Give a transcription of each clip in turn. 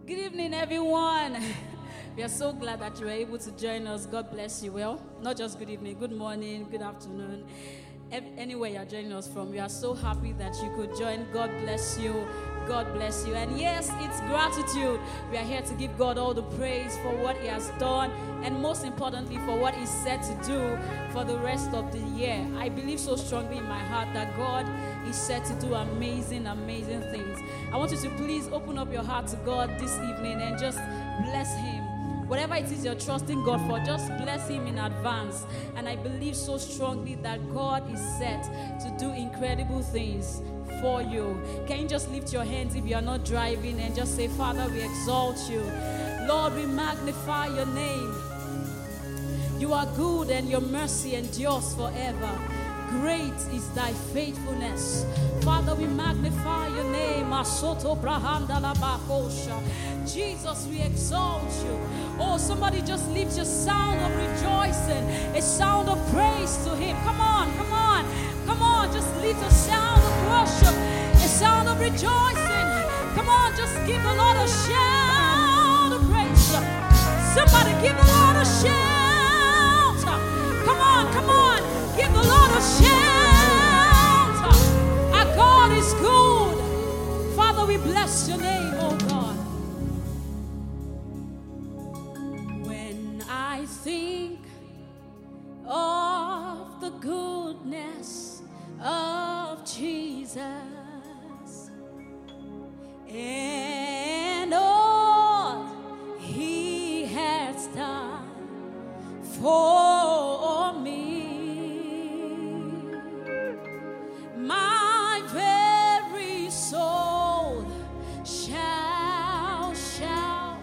Good evening, everyone. We are so glad that you were able to join us. God bless you. Well, not just good evening, good morning, good afternoon. Anywhere you are joining us from, we are so happy that you could join. God bless you. God bless you. And yes, it's gratitude. We are here to give God all the praise for what He has done, and most importantly, for what He's set to do for the rest of the year. I believe so strongly in my heart that God is set to do amazing, amazing things. I want you to please open up your heart to God this evening and just bless Him. Whatever it is you're trusting God for, just bless Him in advance. And I believe so strongly that God is set to do incredible things for you. Can you just lift your hands if you are not driving and just say, Father, we exalt you. Lord, we magnify your name. You are good and your mercy endures forever. Great is thy faithfulness. Father, we magnify your name. Jesus, we exalt you. Oh, somebody just lift your sound of rejoicing, a sound of praise to Him. Come on, come on, come on. Just lift a sound of worship, a sound of rejoicing. Come on, just give the Lord a shout of praise. Somebody give the Lord a shout. Come on, come on. Give the Lord a shout. Our God is good. Father, we bless your name, oh God. When I think of the goodness of Jesus and all He has done for me, my very soul shall shout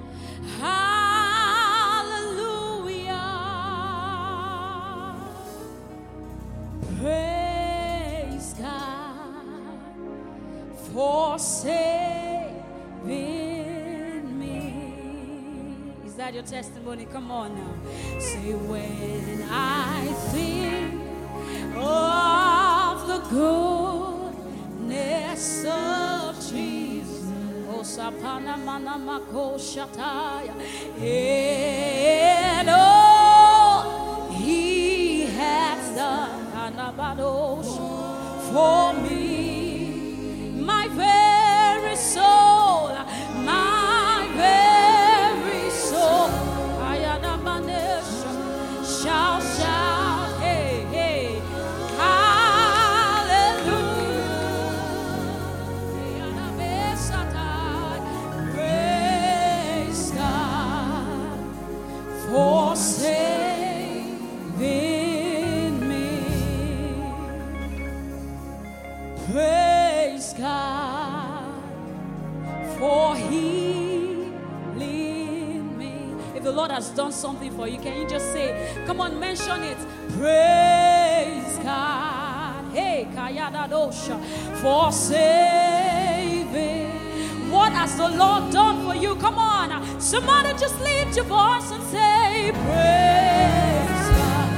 hallelujah. Praise God for saving me. Is that your testimony? Come on now. Say, when I think of the goodness of Jesus, oh sapana mana mako shataya, and all He has done for me, my very soul, my very soul, shall shout, hey, hey. For saving me. Praise God for healing me. If the Lord has done something for you, can you just say, come on, mention it. Praise God. Hey, Kayada Dosha, for saving. What has the Lord done for you? Come on. Somebody just lift your voice and say, praise God.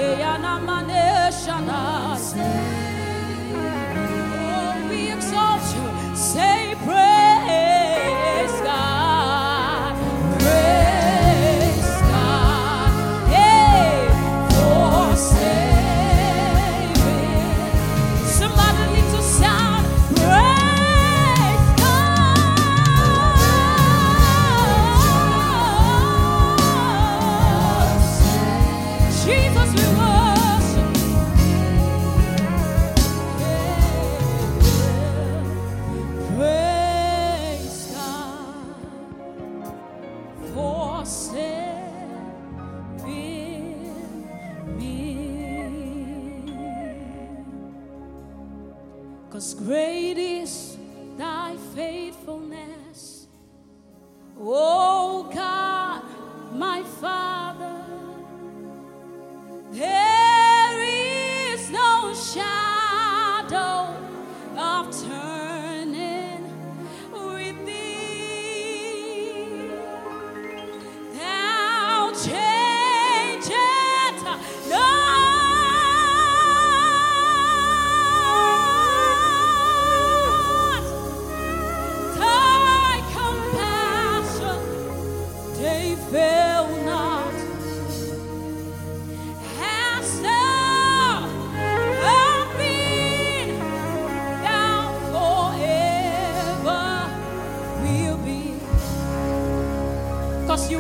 Oh, we exalt you. Say, praise God. Praise God. Hey, for saving. Somebody lift your sound. Praise God. Jesus, we worship. Praise God for saving me. 'Cause great is thy faithfulness, O God, my Father. There is no shadow of turning with thee. Thou changest not.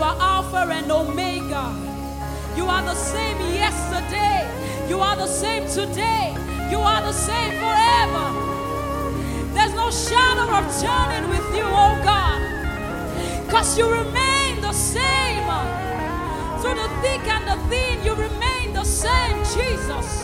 are Alpha and Omega. You are the same yesterday. You are the same today. You are the same forever. There's no shadow of turning with you, oh God. Because you remain the same. Through the thick and the thin, you remain the same, Jesus.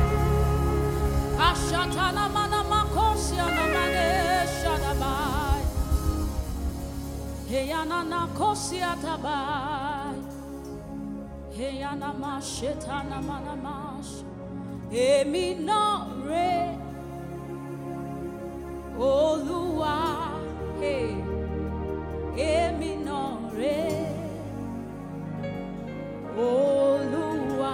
Olúwa, èmi náà rè. Olúwa,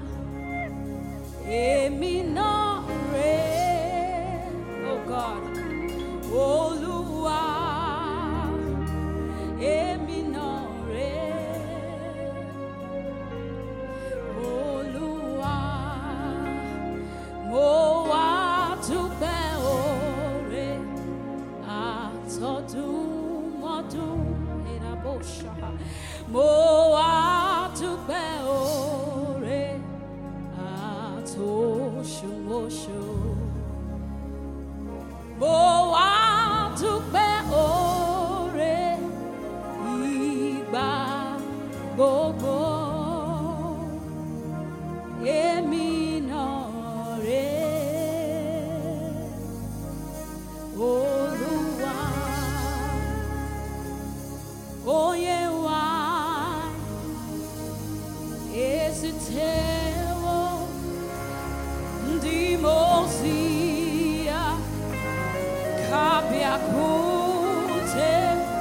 èmi náà rè. Oh God. Olúwa, èmi náà rè. Olúwa, mo wá dúpẹ́ oore àtọdúnmọ́dún ìràbọ̀ṣà. Mo wá dúpẹ́ oore àtoṣùmọ̀ṣù. Mo wá dúpẹ́ oore ìgbà gbogbo. Èmi náà rè. Olúwa, oyè wa esitewo ndimosia kabiakute.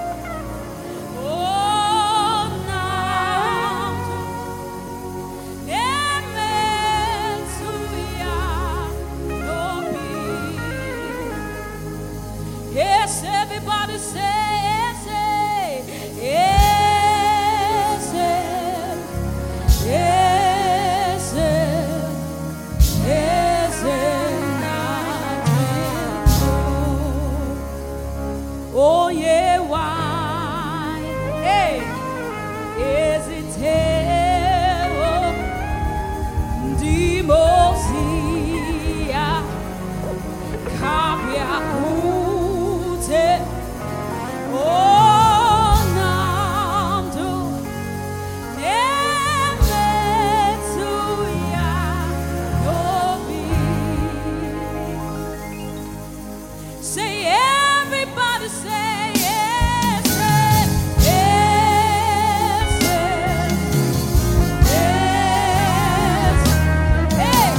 Oh, now, emetuya nobi. Yes, everybody say, yes, yes, yes, oh, yeah, why? Hey, is it hell? Dimosia, Kapia Kute. Oh, Namdu, Nemetuya, Nobi. Say, everybody say, yes, yes, yes, yes. Hey,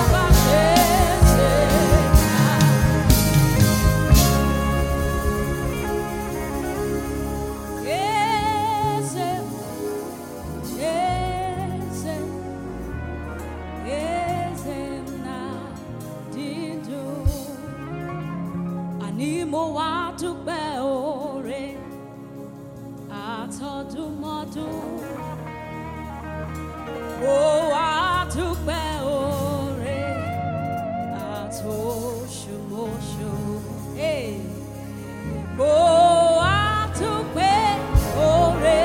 mo wá dúpẹ́ oore àtọdúnmọ́dún. Mo wá dúpẹ́ oore àtoṣùmọ̀ṣù. Mo wá dúpẹ́ oore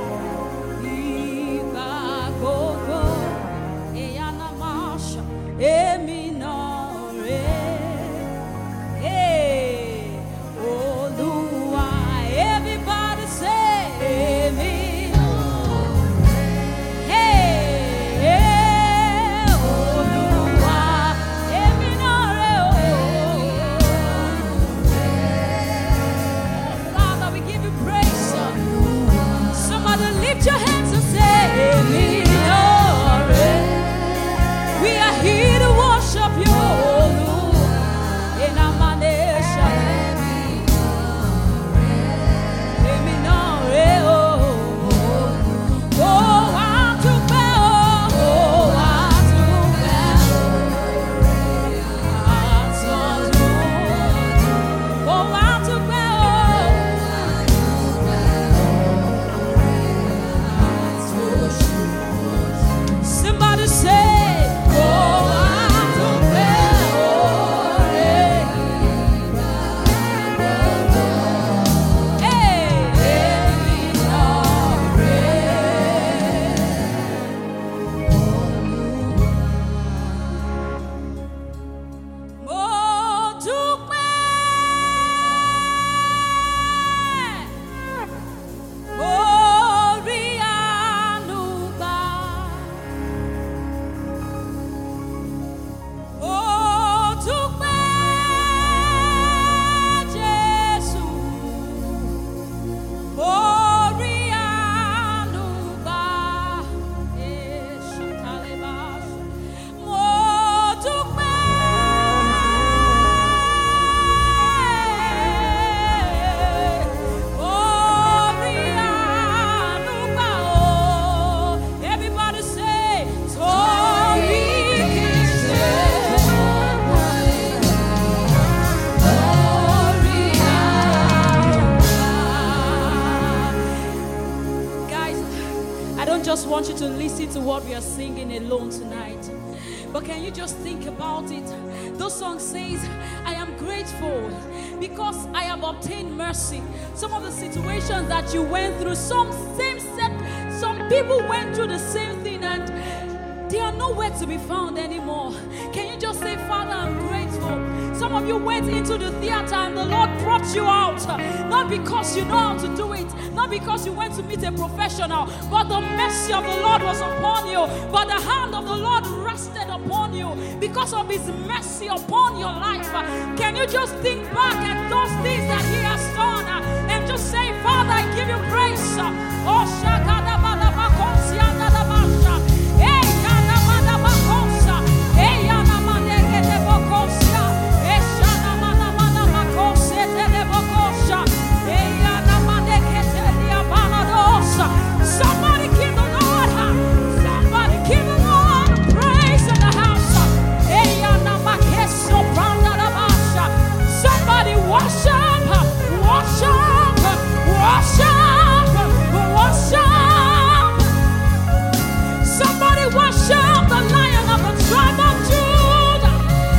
ìgbà gbogbo. Ìyanu máa ṣe èmi náà rè. Everybody say, èmi náà rè. just want you to listen to what we are singing alone tonight. But can you just think about it? Those songs says, I am grateful because I have obtained mercy. Some of the situations that you went through, some people went through the same thing and they are nowhere to be found anymore. Can you just say, Father, I'm grateful. Some of you went into the theater and the Lord brought you out. Not because you know how to do it, not because you went to meet a professional, but the mercy of the Lord was upon you. But the hand of the Lord rested upon you because of His mercy upon your life. Can you just think back at those things that He has done and just say, Father, I give you praise. Oh, somebody give the Lord, somebody give the Lord praise in the house. Somebody worship, worship, worship, worship. Somebody worship the Lion of the tribe of Judah.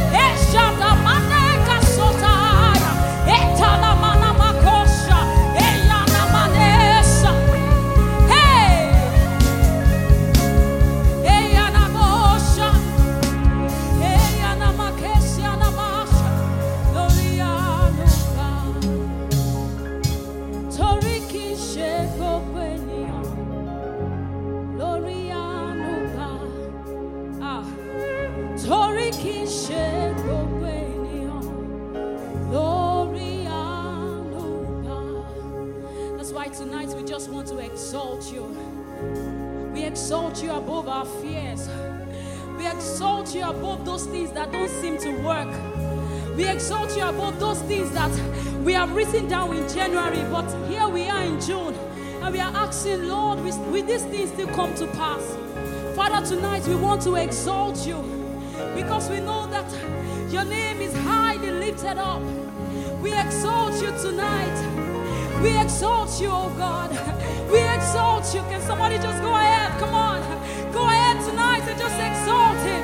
That's why tonight we just want to exalt you. We exalt you above our fears. We exalt you above those things that don't seem to work. We exalt you above those things that we have written down in January, but here we are in June, and we are asking, Lord, will these things still come to pass? Father, tonight we want to exalt you because we know that your name is highly lifted up. We exalt you tonight. We exalt you, oh God. We exalt you. Can somebody just go ahead? Come on. Go ahead tonight and just exalt him.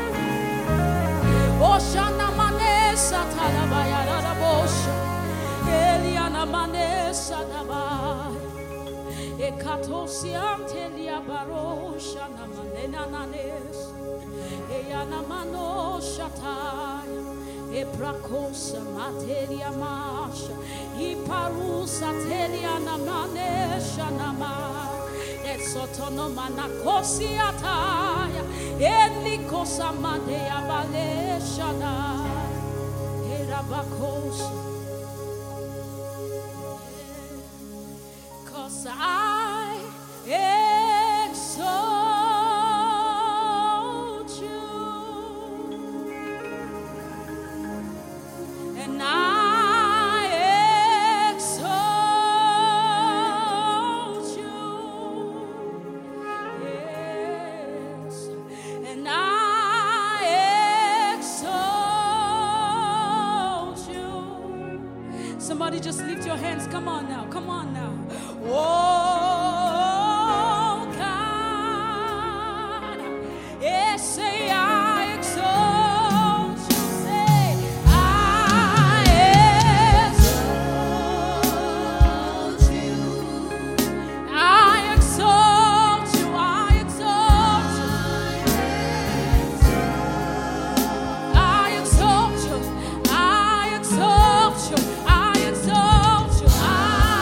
Oshana manesa talabaya radabosha. Eliana manesa dabai. Ekatosiam telia barosha namanena nanes. Eyana manosha taya. Ebrakosa materia masha. Iparusa telia namanesha namai. Sotono manakosi ataya, elikosa mandea baleshana, erabakosa. 'Cause I exalt you, and somebody just lift your hands. Come on now. Come on now. Oh, God. Yes, say I exalt you. Say I exalt you. I exalt you. I exalt you. I exalt you. I exalt you. I exalt you. I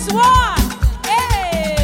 is one. Hey.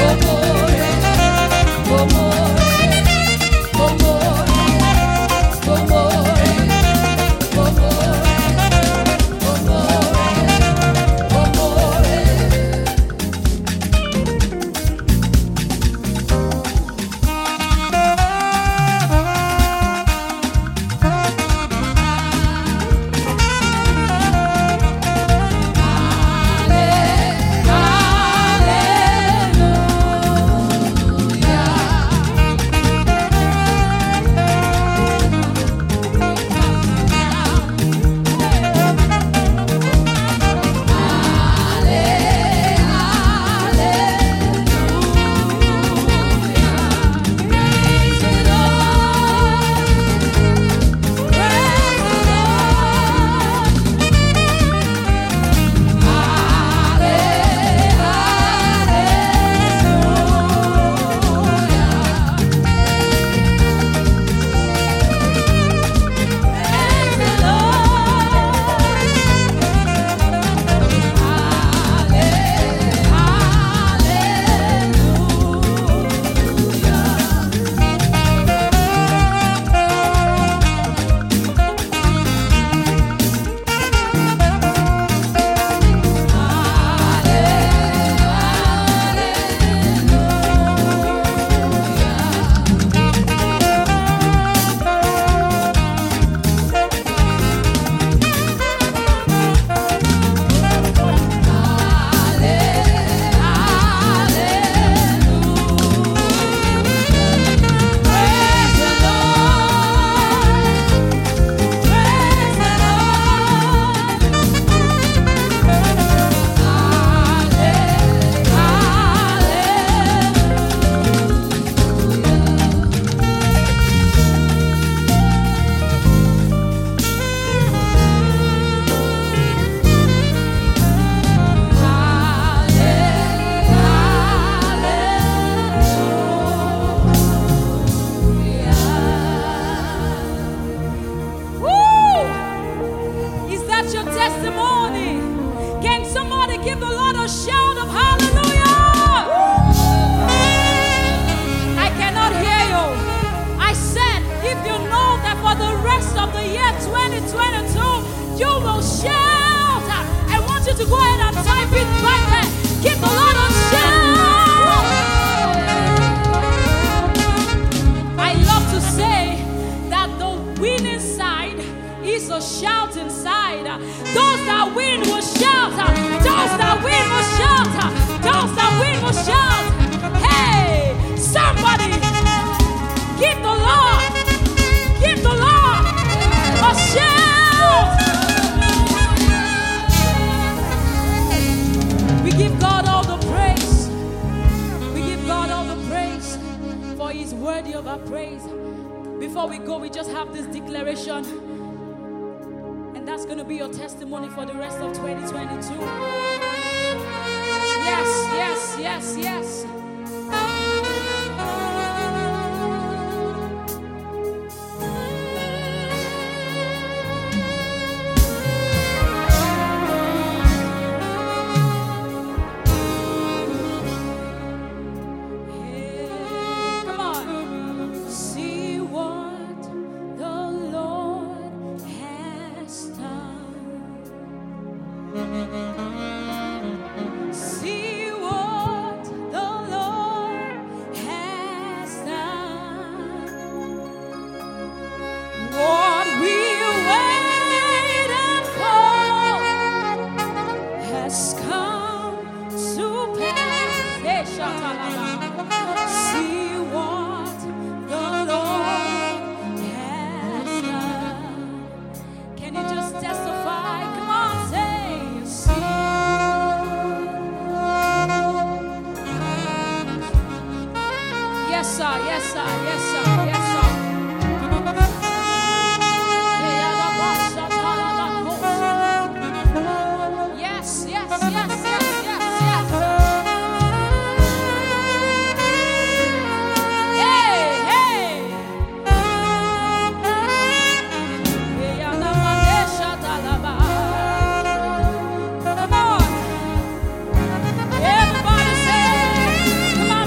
Come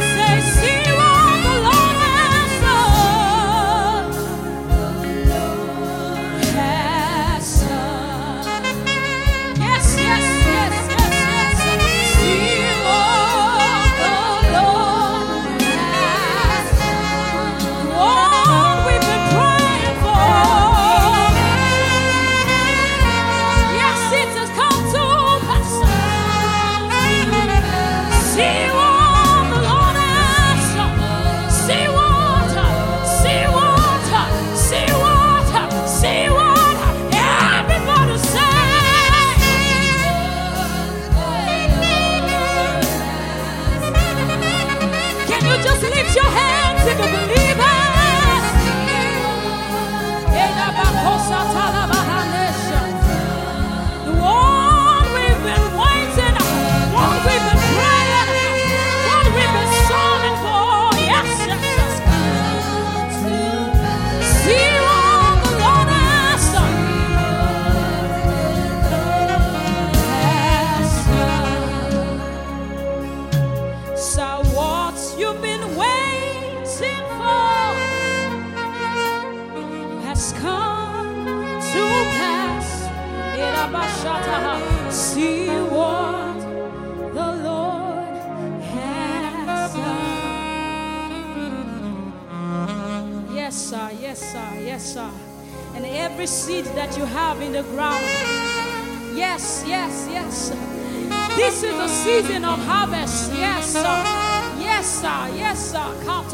Yes, sir. Yes, sir. Yes, sir. And every seed that you have in the ground. Yes, yes, yes. This is the season of harvest. Yes, sir. Yes, sir. Yes, sir.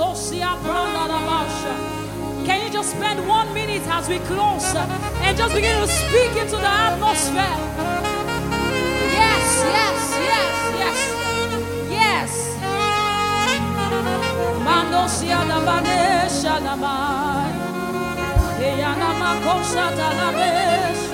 Can you just spend 1 minute as we close and just begin to speak into the atmosphere? Yes, yes, yes, yes. Yes. Mandosia da banesha da mai. Eyana makosha da la besh.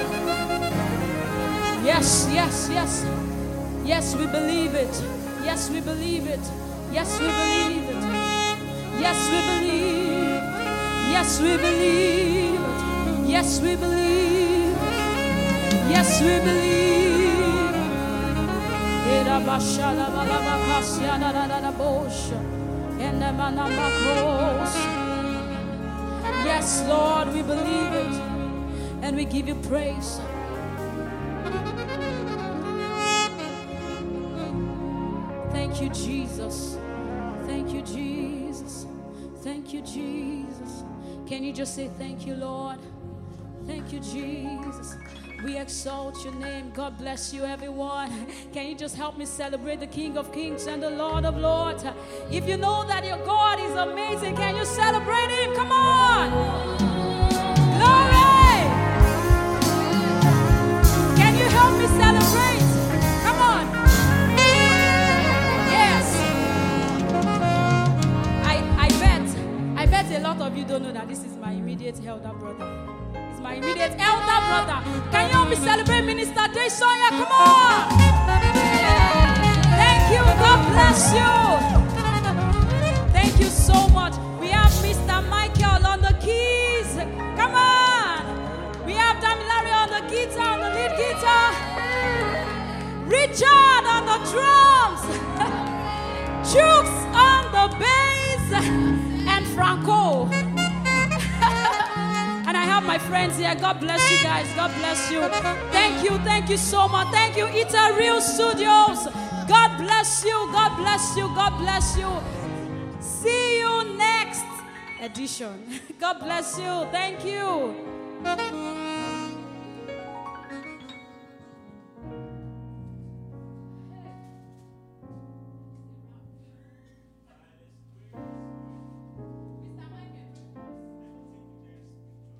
Yes, yes, yes. Yes, we believe it. Yes, we believe it. Yes, we believe it. Yes, we believe. Yes, we believe it. Yes, we believe. Yes, we believe. Era bashala balaba kasiana na na bosha. Enda manama kos. Yes, Lord, we believe it. And we give you praise. Thank you, Jesus. Thank you, Jesus. Thank you, Jesus. Can you just say thank you, Lord? Thank you, Jesus. We exalt your name. God bless you, everyone. Can you just help me celebrate the King of Kings and the Lord of Lords? If you know that your God is amazing, can you celebrate him? Come on. Glory. Can you help me celebrate? Come on. I bet a lot of you don't know that this is my immediate elder brother. It's my immediate elder brother. Can you help me celebrate Minister Deshoya? Come on! Thank you. God bless you. Thank you so much. We have Mr. Michael on the keys. Come on! We have Damilari on the guitar, on the lead guitar. Richard on the drums. Chooks on the bass. And Franco. And I have my friends here. God bless you guys. God bless you. Thank you. Thank you so much. Thank you, Ita Real Studios. God bless you. God bless you. God bless you. See you next edition. God bless you. Thank you.